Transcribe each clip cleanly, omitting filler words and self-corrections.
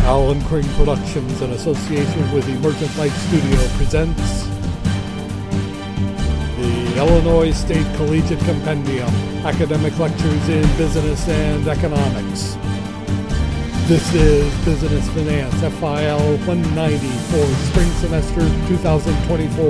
Alan Crane Productions, in association with Emergent Light Studio, presents the Illinois State Collegiate Compendium, Academic Lectures in Business and Economics. This is Business Finance, FIL 190 for spring semester 2024.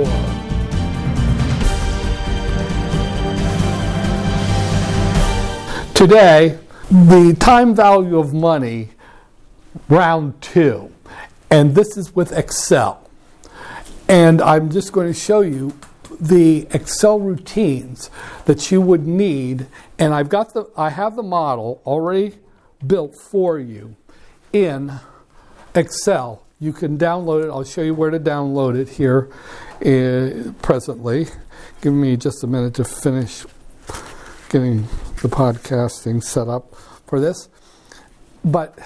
Today, the time value of money, round 2, and this is with Excel. And I'm just going to show you the Excel routines that you would need, and I have the model already built for you in Excel. You can download it. I'll show you where to download it here presently. Give me just a minute to finish getting the podcasting set up for this. But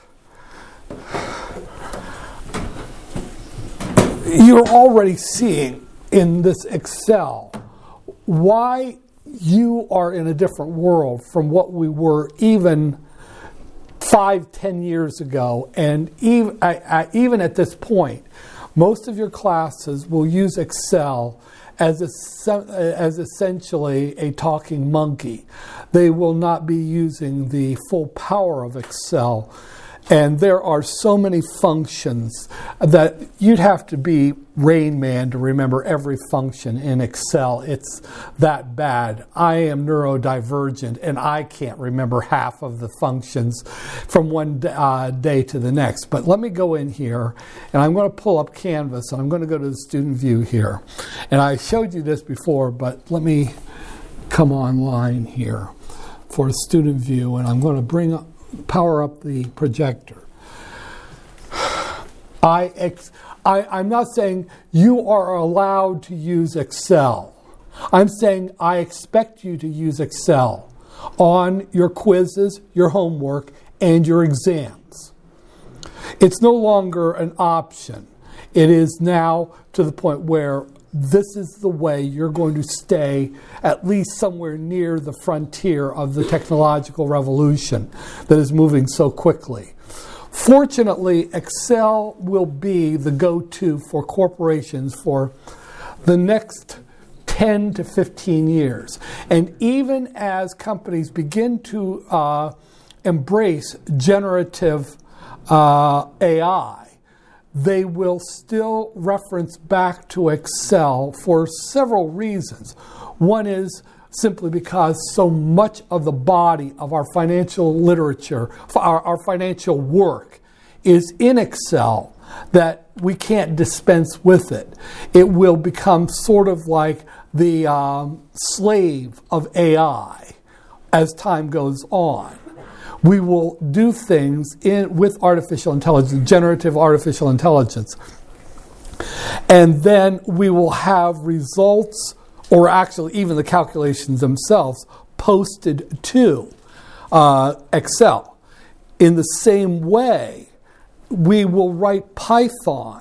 you're already seeing in this Excel why you are in a different world from what we were even 5-10 years ago. And even at this point, most of your classes will use Excel as essentially a talking monkey. They will not be using the full power of Excel. And there are so many functions that you'd have to be Rain Man to remember every function in Excel. It's that bad. I am neurodivergent, and I can't remember half of the functions from one day to the next. But let me go in here, and I'm going to pull up Canvas, and I'm going to go to the student view here. And I showed you this before, but let me come online here for student view, and I'm going to power up the projector. I'm not saying you are allowed to use Excel. I'm saying I expect you to use Excel on your quizzes, your homework, and your exams. It's no longer an option. It is now to the point where this is the way you're going to stay at least somewhere near the frontier of the technological revolution that is moving so quickly. Fortunately, Excel will be the go-to for corporations for the next 10 to 15 years. And even as companies begin to embrace generative AI, they will still reference back to Excel for several reasons. One is simply because so much of the body of our financial literature, our financial work, is in Excel that we can't dispense with it. It will become sort of like the slave of AI as time goes on. We will do things with artificial intelligence, generative artificial intelligence. And then we will have results, or actually even the calculations themselves, posted to Excel. In the same way, we will write Python.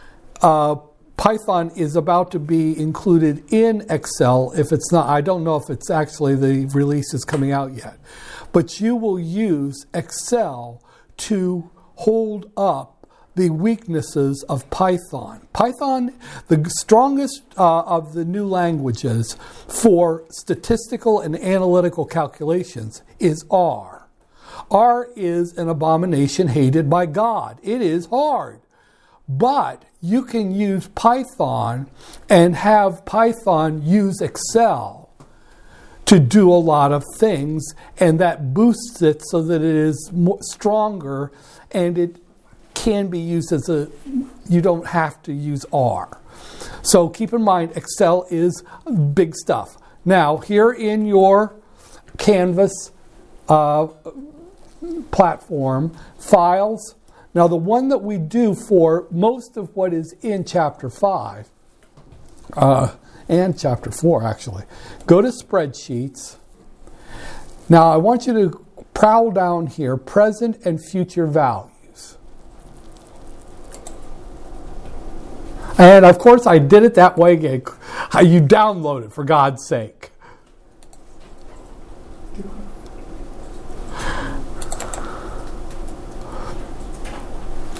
Python is about to be included in Excel. If it's not, I don't know if it's actually the release is coming out yet. But you will use Excel to hold up the weaknesses of Python. Python, the strongest of the new languages for statistical and analytical calculations, is R. R is an abomination hated by God. It is hard. But you can use Python and have Python use Excel to do a lot of things, and that boosts it so that it is stronger, and it can be used as you don't have to use R. So keep in mind, Excel is big stuff. Now, here in your Canvas platform, files. Now, the one that we do for most of what is in Chapter 5, and Chapter 4, actually. Go to Spreadsheets. Now, I want you to prowl down here, present and future values. And, of course, I did it that way. You download it, for God's sake.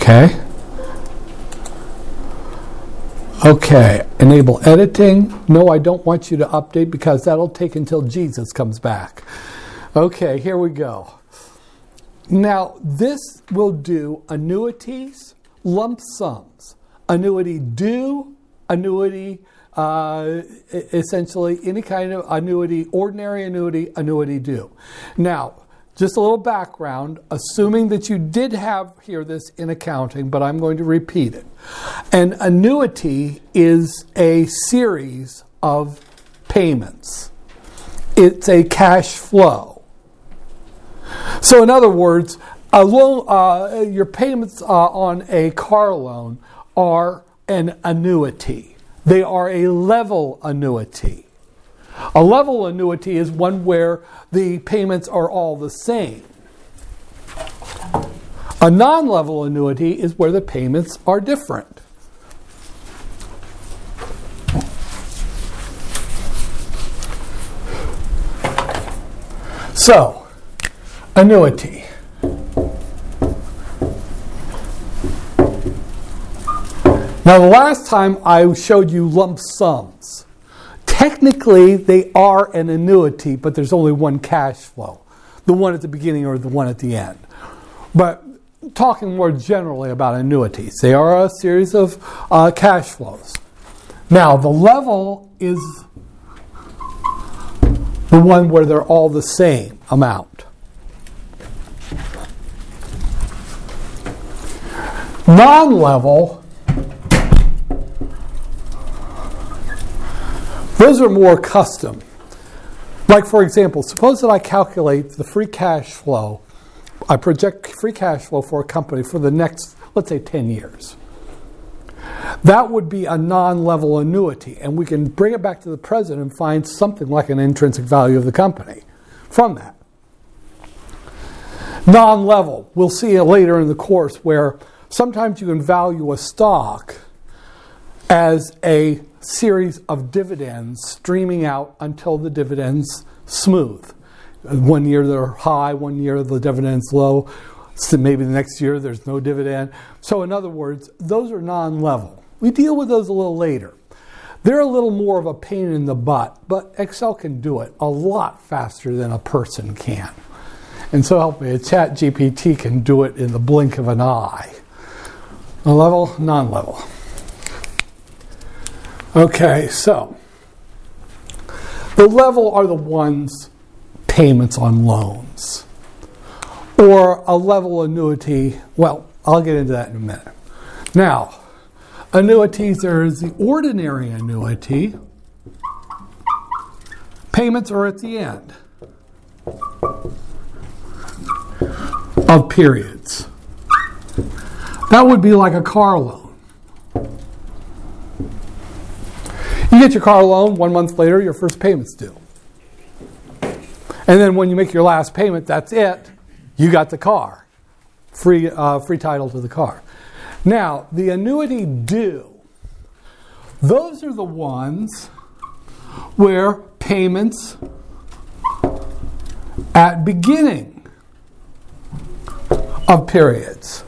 Okay. Okay, enable editing. No, I don't want you to update because that'll take until Jesus comes back. Okay, here we go. Now, this will do annuities, lump sums, annuity due, annuity, essentially any kind of annuity, ordinary annuity, annuity due. Now, just a little background, assuming that you did hear this in accounting, but I'm going to repeat it. An annuity is a series of payments. It's a cash flow. So in other words, a loan, your payments on a car loan are an annuity. They are a level annuity. A level annuity is one where the payments are all the same. A non-level annuity is where the payments are different. So, annuity. Now, the last time I showed you lump sums. Technically, they are an annuity, but there's only one cash flow. The one at the beginning or the one at the end. But talking more generally about annuities, they are a series of cash flows. Now, the level is the one where they're all the same amount. Non-level, those are more custom. Like, for example, suppose that I calculate the free cash flow. I project free cash flow for a company for the next, let's say, 10 years. That would be a non-level annuity, and we can bring it back to the present and find something like an intrinsic value of the company from that. Non-level, we'll see it later in the course, where sometimes you can value a stock as a series of dividends streaming out until the dividends smooth. 1 year they're high, 1 year the dividend's low, so maybe the next year there's no dividend. So in other words, those are non-level. We deal with those a little later. They're a little more of a pain in the butt, but Excel can do it a lot faster than a person can. And so help me, a ChatGPT can do it in the blink of an eye. A level, non-level. Okay, so the level are the ones payments on loans. Or a level annuity, well, I'll get into that in a minute. Now, annuities, there is the ordinary annuity. Payments are at the end of periods. That would be like a car loan. You get your car loan, 1 month later, your first payment's due. And then when you make your last payment, that's it. You got the car. Free title to the car. Now, the annuity due, those are the ones where payments at beginning of periods.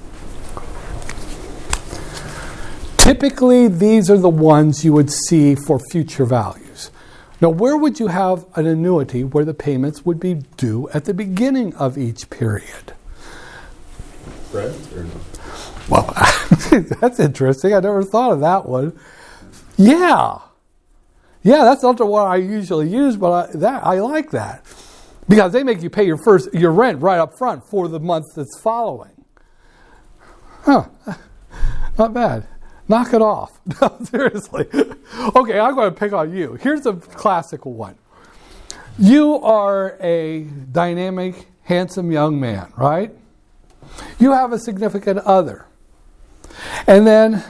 Typically, these are the ones you would see for future values. Now, where would you have an annuity where the payments would be due at the beginning of each period? Bread or no? Well, that's interesting. I never thought of that one. Yeah, that's not the one I usually use, but I like that. Because they make you pay your rent right up front for the month that's following. Huh, not bad. Knock it off. No, seriously. Okay, I'm going to pick on you. Here's a classical one. You are a dynamic, handsome young man, right? You have a significant other. And then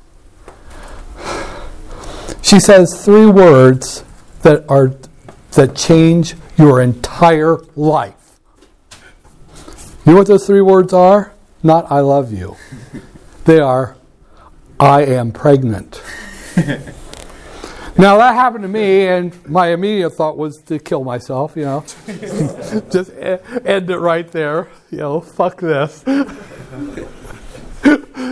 she says 3 words that change your entire life. You know what those 3 words are? Not I love you. They are I am pregnant. Now that happened to me, and my immediate thought was to kill myself, Just end it right there. Fuck this.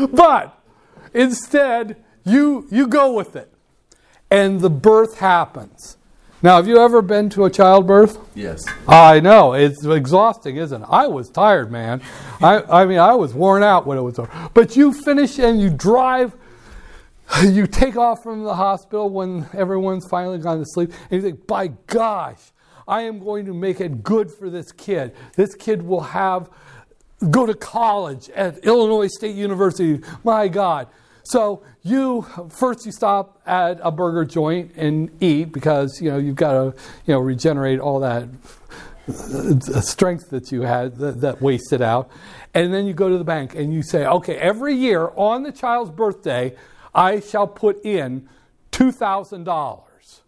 But instead, you go with it. And the birth happens. Now, have you ever been to a childbirth? Yes. I know. It's exhausting, isn't it? I was tired, man. I mean, I was worn out when it was over. But you finish and you drive. You take off from the hospital when everyone's finally gone to sleep. And you think, by gosh, I am going to make it good for this kid. This kid will go to college at Illinois State University. My God. So first you stop at a burger joint and eat because, you've got to, regenerate all that strength that you had that wasted out. And then you go to the bank and you say, okay, every year on the child's birthday, I shall put in $2,000.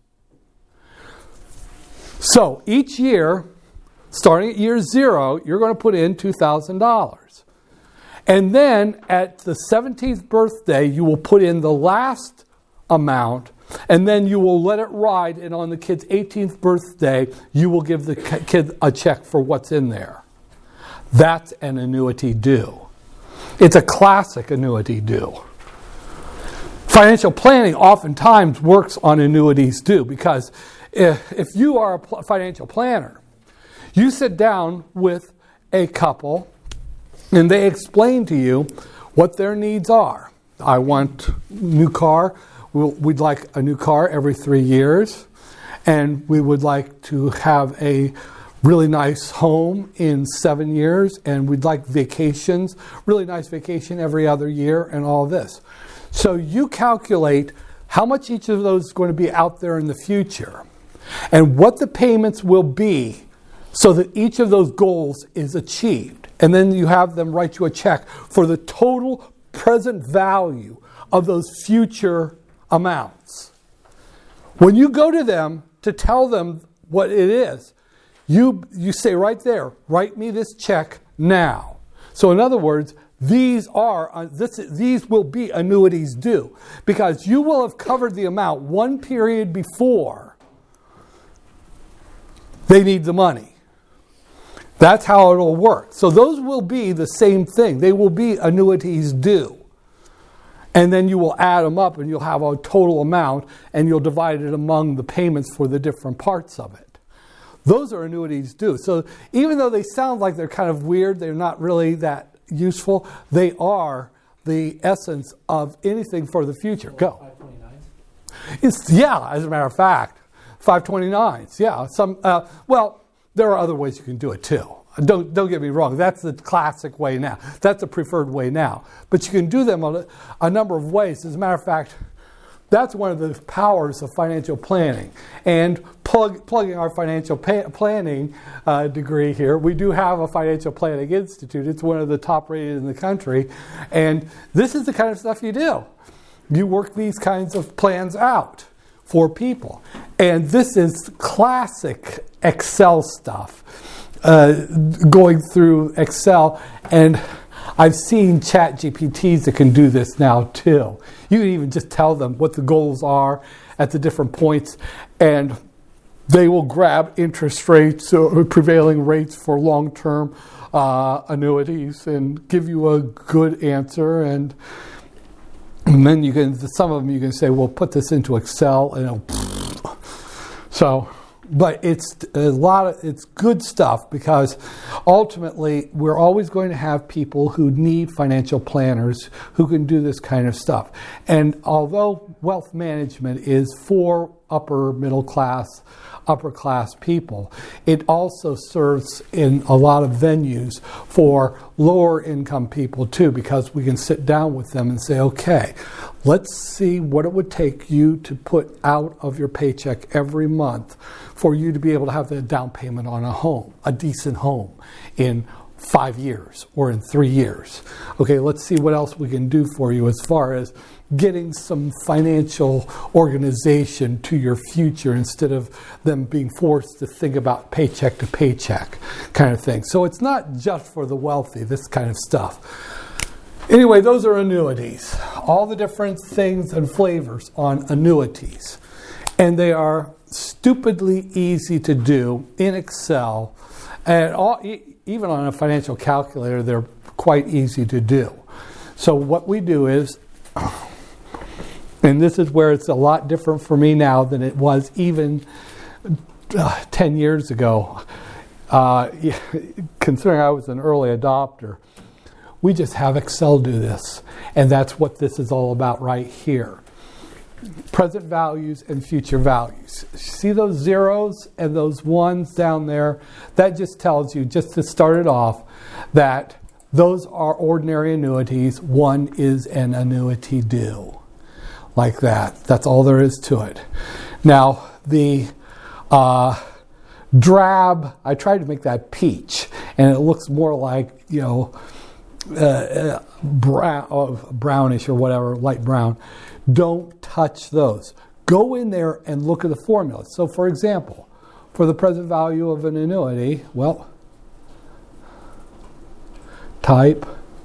So each year, starting at year 0, you're going to put in $2,000. And then at the 17th birthday, you will put in the last amount, and then you will let it ride, and on the kid's 18th birthday, you will give the kid a check for what's in there. That's an annuity due. It's a classic annuity due. Financial planning oftentimes works on annuities due, because if you are a financial planner, you sit down with a couple and they explain to you what their needs are. I want a new car. We'd like a new car every 3 years. And we would like to have a really nice home in 7 years. And we'd like vacations, really nice vacation every other year, and all this. So you calculate how much each of those is going to be out there in the future and what the payments will be so that each of those goals is achieved. And then you have them write you a check for the total present value of those future amounts. When you go to them to tell them what it is, you say right there, write me this check now. So in other words, these will be annuities due, because you will have covered the amount one period before they need the money. That's how it'll work. So those will be the same thing. They will be annuities due. And then you will add them up and you'll have a total amount and you'll divide it among the payments for the different parts of it. Those are annuities due. So even though they sound like they're kind of weird, they're not really that useful, they are the essence of anything for the future. Go. 529s? Yeah, as a matter of fact. 529s, yeah. Well, there are other ways you can do it too. Don't get me wrong. That's the classic way now. That's the preferred way now. But you can do them a number of ways. As a matter of fact, that's one of the powers of financial planning. And plugging our financial planning degree here, we do have a Financial Planning Institute. It's one of the top rated in the country. And this is the kind of stuff you do. You work these kinds of plans out for people. And this is classic Excel stuff, going through Excel. And I've seen ChatGPTs that can do this now too. You can even just tell them what the goals are at the different points, and they will grab interest rates or prevailing rates for long-term annuities and give you a good answer. And then you can, some of them you can say, well, put this into Excel, and it'll, so. But it's it's good stuff, because ultimately we're always going to have people who need financial planners who can do this kind of stuff. And although wealth management is for upper middle class, upper class people, it also serves in a lot of venues for lower income people too, because we can sit down with them and say, okay, let's see what it would take you to put out of your paycheck every month for you to be able to have the down payment on a home, a decent home, in 5 years or in 3 years. Okay, let's see what else we can do for you as far as getting some financial organization to your future instead of them being forced to think about paycheck to paycheck kind of thing. So it's not just for the wealthy, this kind of stuff. Anyway, those are annuities. All the different things and flavors on annuities. And they are stupidly easy to do in Excel. And even on a financial calculator, they're quite easy to do. So what we do is, and this is where it's a lot different for me now than it was even 10 years ago. Considering I was an early adopter, we just have Excel do this. And that's what this is all about right here. Present values and future values. See those zeros and those ones down there? That just tells you, just to start it off, that those are ordinary annuities. One is an annuity due. Like that. That's all there is to it. Now, the drab, I tried to make that peach, and it looks more like, brownish or whatever, light brown. Don't touch those. Go in there and look at the formula. So, for example, for the present value of an annuity, well, type.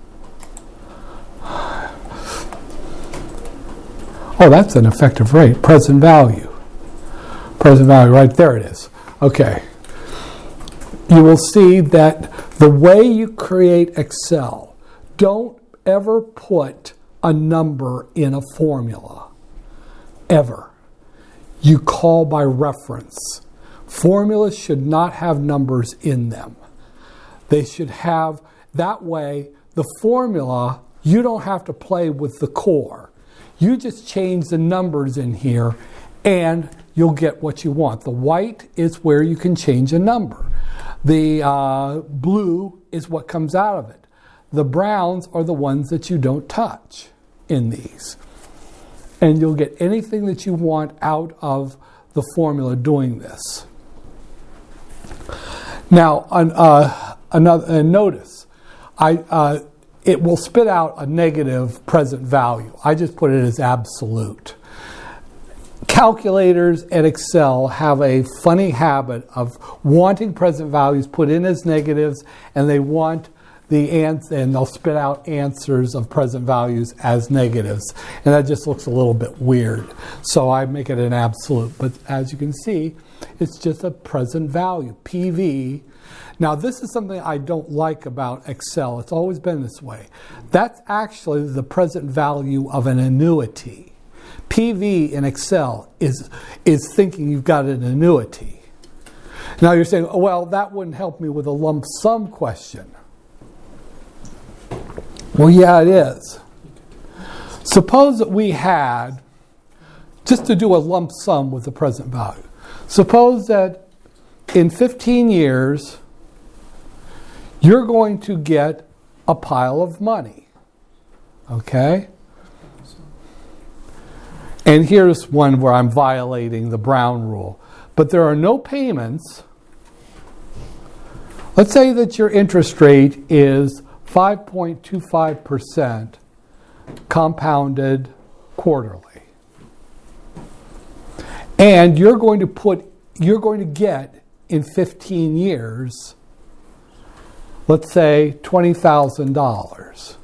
Oh, that's an effective rate. Present value. Present value, right there it is. Okay. You will see that the way you create Excel, don't ever put a number in a formula. Ever. You call by reference. Formulas should not have numbers in them. They should have, that way, the formula, you don't have to play with the core. You just change the numbers in here and you'll get what you want. The white is where you can change a number. The blue is what comes out of it. The browns are the ones that you don't touch in these. And you'll get anything that you want out of the formula doing this. Now, notice, it will spit out a negative present value. I just put it as absolute. Calculators and Excel have a funny habit of wanting present values put in as negatives, and they want and they'll spit out answers of present values as negatives. And that just looks a little bit weird. So I make it an absolute. But as you can see, it's just a present value, PV. Now, this is something I don't like about Excel. It's always been this way. That's actually the present value of an annuity. PV in Excel is thinking you've got an annuity. Now you're saying, oh, well, that wouldn't help me with a lump sum question. Well, yeah, it is. Suppose that we had, just to do a lump sum with the present value, suppose that in 15 years, you're going to get a pile of money. Okay? And here's one where I'm violating the Brown rule. But there are no payments. Let's say that your interest rate is 5.25% compounded quarterly. And you're going to get in 15 years, let's say $20,000.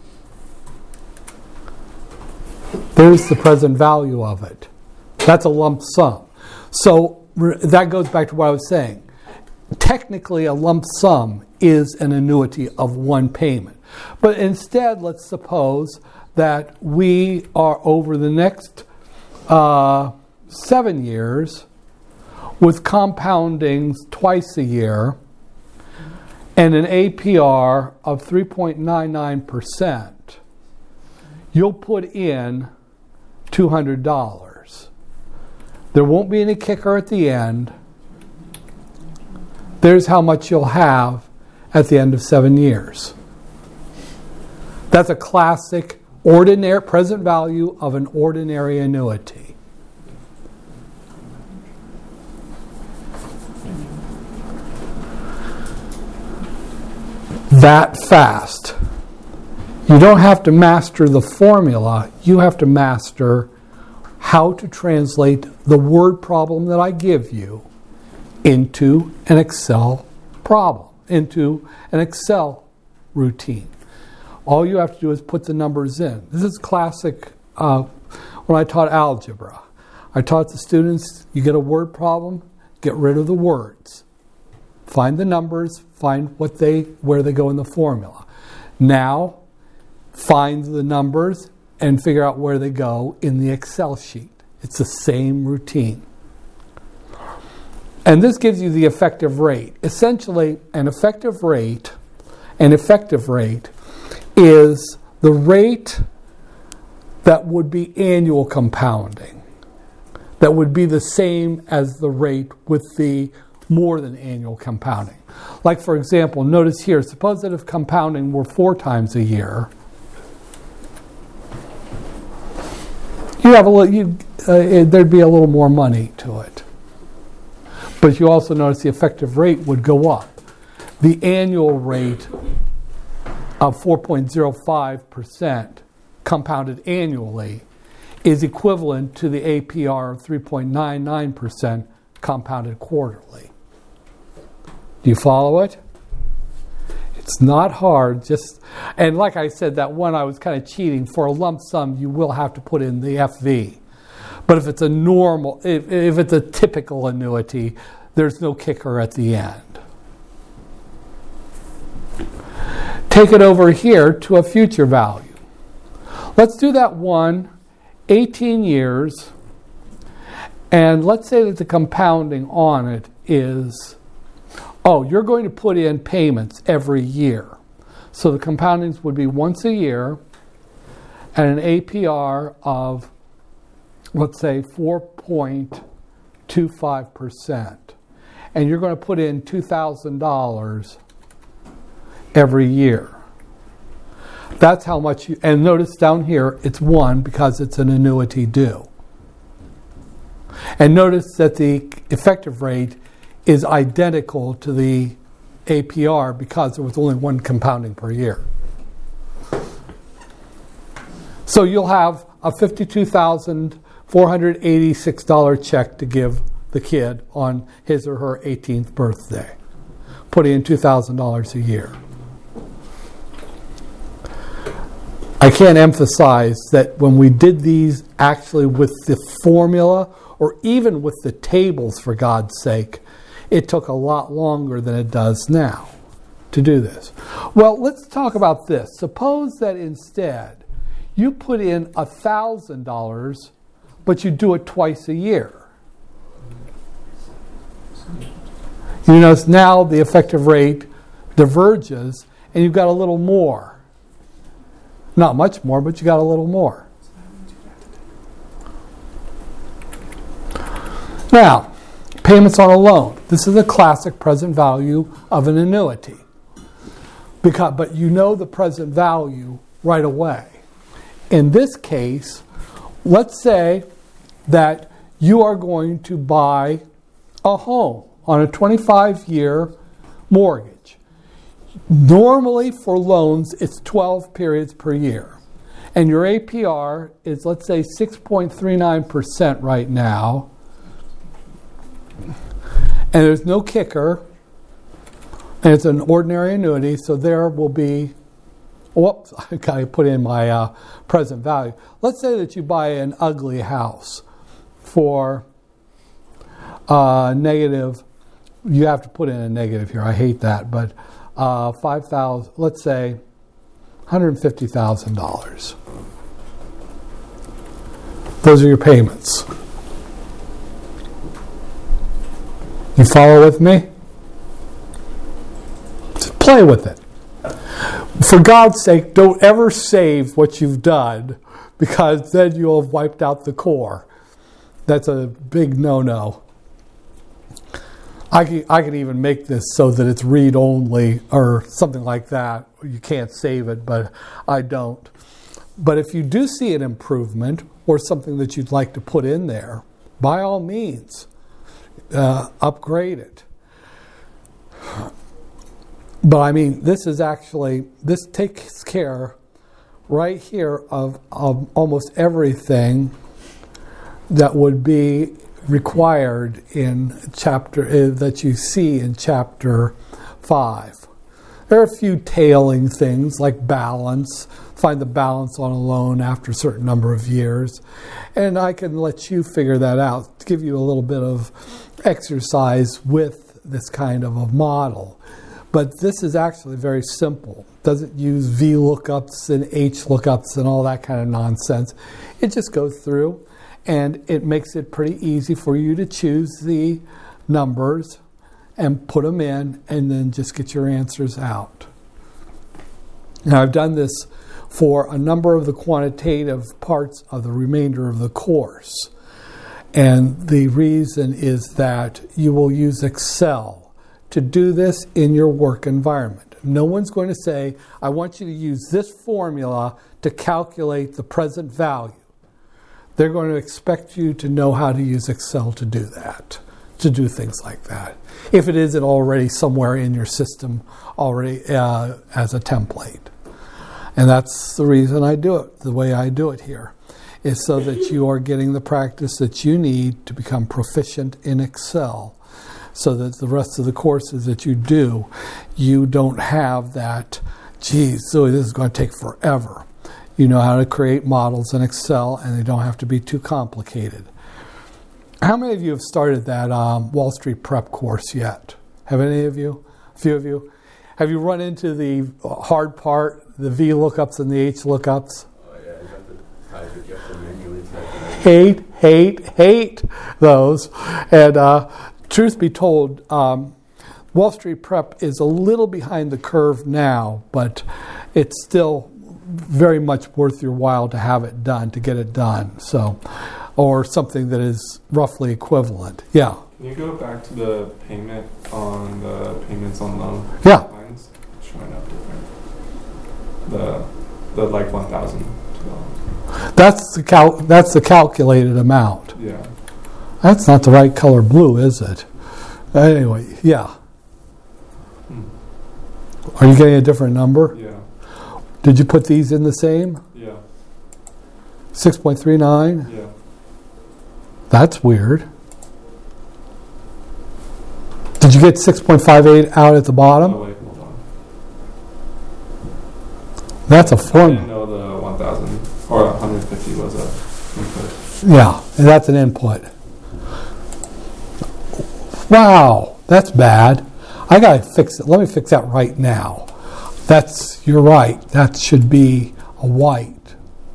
There's the present value of it. That's a lump sum. So that goes back to what I was saying. Technically, a lump sum is an annuity of one payment. But instead, let's suppose that we are over the next 7 years with compoundings twice a year and an APR of 3.99%. You'll put in $200. There won't be any kicker at the end. There's how much you'll have at the end of 7 years. That's a classic ordinary present value of an ordinary annuity. That fast. You don't have to master the formula. You have to master how to translate the word problem that I give you into an Excel problem, into an Excel routine. All you have to do is put the numbers in. This is classic when I taught algebra. I taught the students, you get a word problem, get rid of the words. Find the numbers, find where they go in the formula. Now, find the numbers and figure out where they go in the Excel sheet. It's the same routine. And this gives you the effective rate. Essentially, an effective rate is the rate that would be annual compounding. That would be the same as the rate with the more than annual compounding. Like, for example, notice here, suppose that if compounding were 4 times a year, there'd be a little more money to it. But you also notice the effective rate would go up. The annual rate of 4.05% compounded annually is equivalent to the APR of 3.99% compounded quarterly. Do you follow it? It's not hard. And like I said, that one I was kind of cheating. For a lump sum, you will have to put in the FV. But if it's if it's a typical annuity, there's no kicker at the end. Take it over here to a future value. Let's do that one, 18 years, and let's say that the compounding on it is, you're going to put in payments every year. So the compoundings would be once a year and an APR of, let's say, 4.25%. And you're going to put in $2,000 every year. That's how much and notice down here it's 1 because it's an annuity due. And notice that the effective rate is identical to the APR because there was only 1 compounding per year. So you'll have a $52,486 check to give the kid on his or her 18th birthday, putting in $2,000 a year. I can't emphasize that when we did these actually with the formula or even with the tables, for God's sake, it took a lot longer than it does now to do this. Well, let's talk about this. Suppose that instead you put in $1,000, but you do it twice a year. You notice now the effective rate diverges and you've got a little more. Not much more, but you got a little more. Now, payments on a loan. This is a classic present value of an annuity. But you know the present value right away. In this case, let's say that you are going to buy a home on a 25-year mortgage. Normally for loans, it's 12 periods per year. And your APR is, let's say, 6.39% right now. And there's no kicker. And it's an ordinary annuity, so there will be, whoops, I got to put in my present value. Let's say that you buy an ugly house for negative, you have to put in a negative here, I hate that, but $5,000, let's say $150,000. Those are your payments. You follow with me? Just play with it. For God's sake, don't ever save what you've done, because then you'll have wiped out the core. That's a big no-no. I could even make this so that it's read-only or something like that. You can't save it, but I don't. But if you do see an improvement or something that you'd like to put in there, by all means, upgrade it. But I mean, this takes care right here of almost everything that would be required in chapter that you see in chapter 5. There are a few tailing things like balance, find the balance on a loan after a certain number of years, and I can let you figure that out to give you a little bit of exercise with this kind of a model. But this is actually very simple. It doesn't use V lookups and H lookups and all that kind of nonsense. It just goes through and it makes it pretty easy for you to choose the numbers and put them in and then just get your answers out. Now, I've done this for a number of the quantitative parts of the remainder of the course. And the reason is that you will use Excel to do this in your work environment. No one's going to say, I want you to use this formula to calculate the present value. They're going to expect you to know how to use Excel to do that, to do things like that, if it isn't already somewhere in your system already as a template. And that's the reason I do it, the way I do it here, is so that you are getting the practice that you need to become proficient in Excel, so that the rest of the courses that you do, you don't have that, geez, Zoe, this is going to take forever. You know how to create models in Excel, and they don't have to be too complicated. How many of you have started that Wall Street Prep course yet? Have any of you? A few of you? Have you run into the hard part, the V lookups and the H lookups? Oh yeah, I got the type it, you have to manually type it. Hate those. And truth be told, Wall Street Prep is a little behind the curve now, but it's still very much worth your while to have it done, to get it done. So, or something that is roughly equivalent. Yeah. Can you go back to the payment on the payments on loan? Yeah. Lines? Showing up different. The like $1,000. That's the calculated amount. Yeah. That's not the right color blue, is it? Anyway, yeah. Are you getting a different number? Yeah. Did you put these in the same? Yeah. 6.39? Yeah. That's weird. Did you get 6.58 out at the bottom? Oh wait, hold on. That's a I didn't formula. know the 1,000 or 150 was a input. Yeah, and that's an input. Wow, that's bad. I gotta fix it. Let me fix that right now. You're right. That should be a white.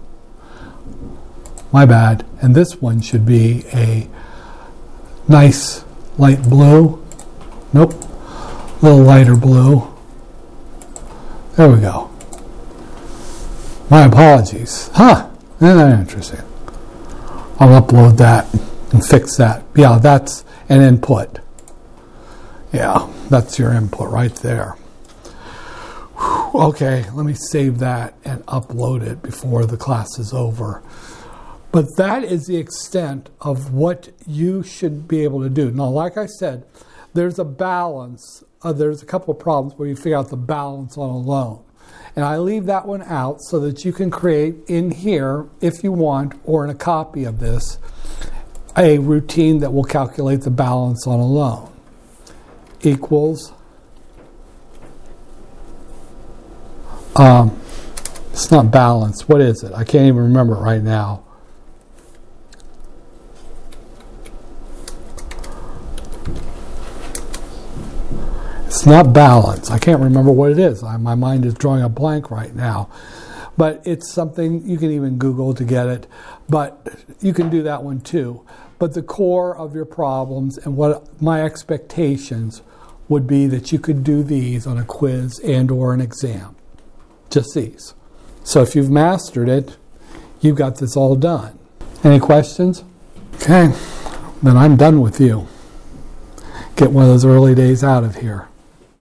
My bad. And this one should be a nice light blue. Nope. A little lighter blue. There we go. My apologies. Huh. Isn't that interesting? I'll upload that and fix that. Yeah, that's an input. Yeah, that's your input right there. Whew. Okay, let me save that and upload it before the class is over. But that is the extent of what you should be able to do. Now, like I said, there's a balance. There's a couple of problems where you figure out the balance on a loan. And I leave that one out so that you can create in here, if you want, or in a copy of this, a routine that will calculate the balance on a loan. Equals. It's not balance. What is it? I can't even remember it right now. It's not balance. I can't remember what it is. My mind is drawing a blank right now. But it's something you can even Google to get it. But you can do that one too. But the core of your problems and what my expectations would be that you could do these on a quiz and or an exam. Just these. So if you've mastered it, you've got this all done. Any questions? Okay, then I'm done with you. Get one of those early days out of here.